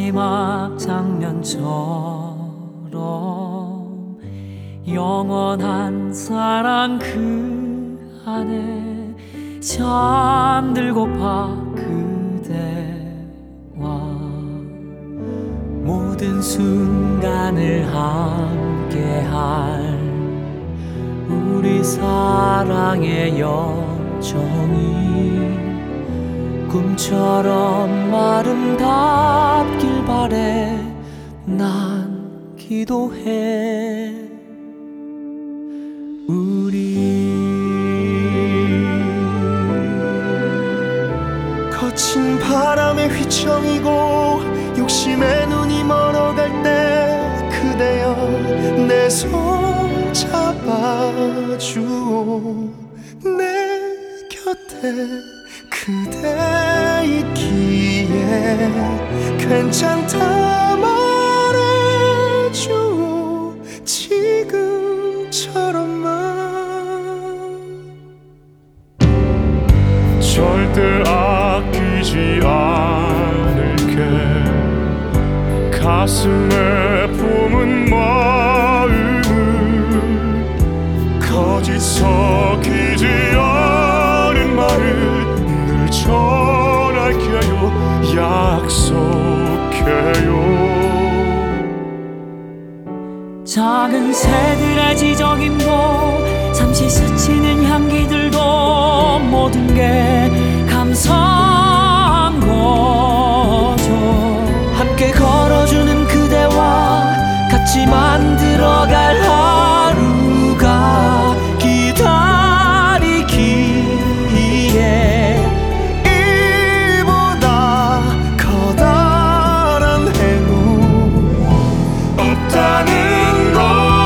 마지막 장면처럼 영원한 사랑 그 안에 잠들고파 그대와 모든 순간을 함께할 우리 사랑의 여정이 꿈처럼 아름답길 바래. 난 기도해. 우리 거친 바람에 휘청이고 욕심에 눈이 멀어갈 때 그대여 내 손 잡아주오. 내 곁에 그대 있기에 괜찮다 말해주오. 지금처럼만. 절대 아끼지 않을게. 가슴에 품은 마음을 거짓 섞이지 않은 말을 늘 전할게요. 약속해요. 작은 새들의 지저귀도 잠시 스치는 향기들도 모든 게 감사한 거죠. 함께 걸어주는 그대와 같이 만들어갈 하루가 기다리기에 이보다 커다란 행운 없다는 걸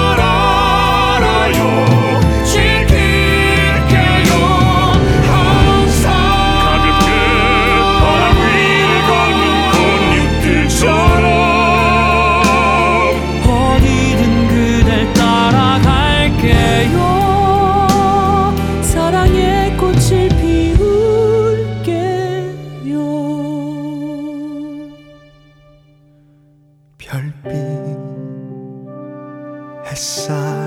알아요. 지킬게요. 항상 가볍게 바람 위를 걷는 꽃잎들처럼 어디든 그댈 따라갈게요. 사랑의 꽃을 피울게요. 별빛 햇살